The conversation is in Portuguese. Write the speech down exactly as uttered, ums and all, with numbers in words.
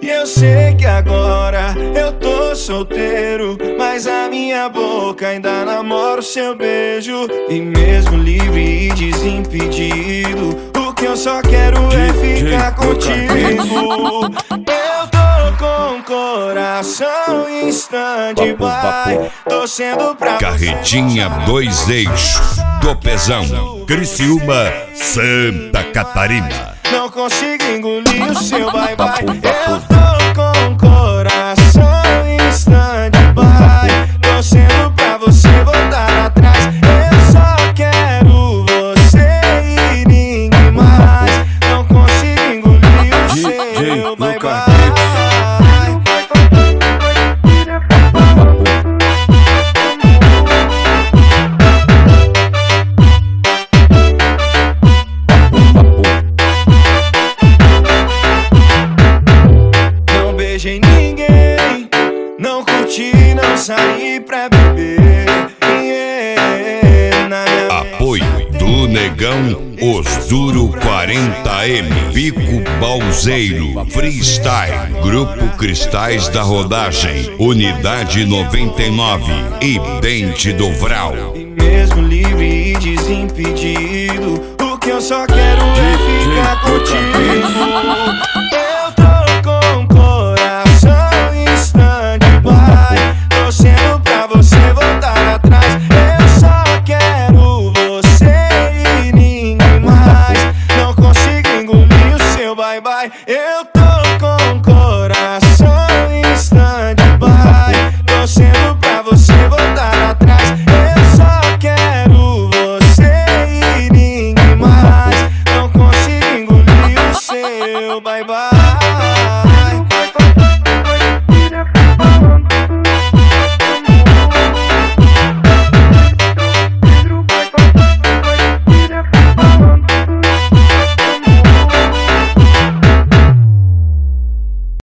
E eu sei que agora eu tô solteiro, mas a minha boca ainda namora o seu beijo. E mesmo livre e desimpedido, o que eu só quero é ficar contigo. Eu tô com o coração em stand-by, torcendo pra Carretinha dois eixos do Pezão, Criciúma, Santa Catarina. Não consigo engolir o seu bye-bye. Eu tô com o coração em stand-by, torcendo pra você voltar atrás. Eu só quero você e ninguém mais. Não consigo engolir o seu bye-bye. Beijei ninguém, não curti, não saí pra beber. Yeah, na minha Apoio do Negão, Os Duro quarenta M, Pico Balzeiro, Freestyle, Grupo Cristais da Rodagem, Unidade noventa e nove e Dente do Vral. E mesmo livre e desimpedido, o que eu só quero é ficar contigo. Eu tô com o coração em stand-by, torcendo pra você voltar atrás. Eu só quero você e ninguém mais. Não consigo engolir o seu bye-bye. Eu tô com o coração em stand-by, torcendo pra você voltar atrás. Eu só quero você e ninguém mais. Não consigo engolir o seu bye-bye.